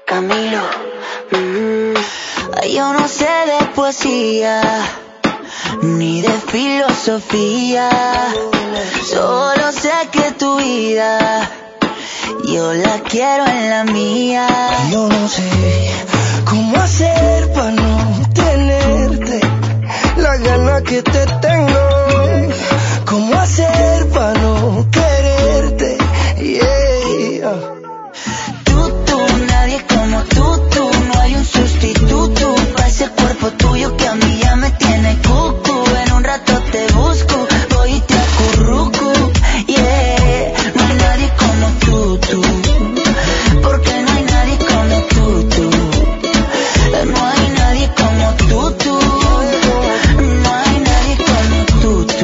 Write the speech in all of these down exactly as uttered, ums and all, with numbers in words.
Camilo. Mm. Yo no sé de poesía ni de filosofía, solo sé que tu vida yo la quiero en la mía. Yo no sé cómo hacer para no tenerte la gana que te tengo. Cómo hacer para no quererte, yeah. Tú, tú, nadie como tú, tú. No hay un sustituto para ese cuerpo tuyo que a mí ya me tiene cucu. En un rato te busco, voy y te acurruco, yeah. No hay nadie como tú, tú. Porque no hay nadie como tú, tú. No hay nadie como tú, tú. No hay nadie como tú, tú.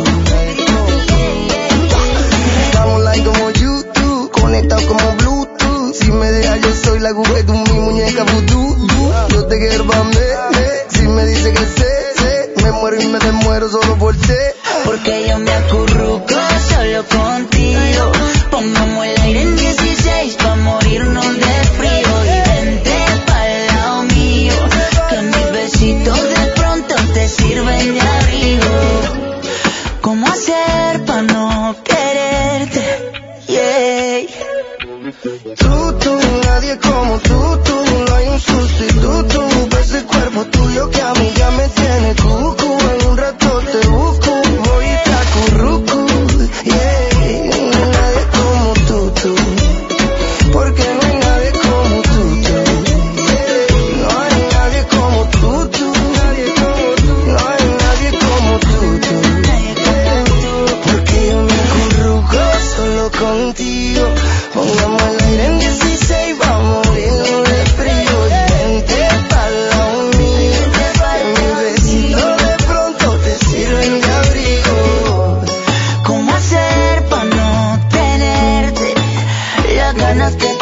Estamos like como YouTube, conectados como Bluetooth. Si me dejas yo soy la Google, tú mi muñeca vudú. Yo te quiero pa' mí, si me dice que sé, sé, me muero y me desmuero solo por sé. Porque yo me acurruco solo contigo. Pongamos el aire en dieciséis pa' morirnos de frío. Y vente pa'l lado mío, que mis besitos de pronto te sirven de abrigo. ¿Cómo hacer pa' no quererte? Yeah. Tú, tú, nadie como tú, tú. No hay un sustituto para ese cuerpo tuyo que a mí ya me tiene cucu. En un rato te busco, voy y te acurruco, yeah. No hay nadie como tú, tú. Porque no hay nadie como tú, tú, yeah. No hay nadie como tú, tú. No hay nadie como tú, tú, yeah. Porque yo me acurruco solo contigo. Pongamos el aire en dieciséis, vamos a morirnos de frío. Y vente pa'l lado mío, que mis besitos de pronto te sirven de abrigo. ¿Cómo hacer pa' no tenerte las ganas que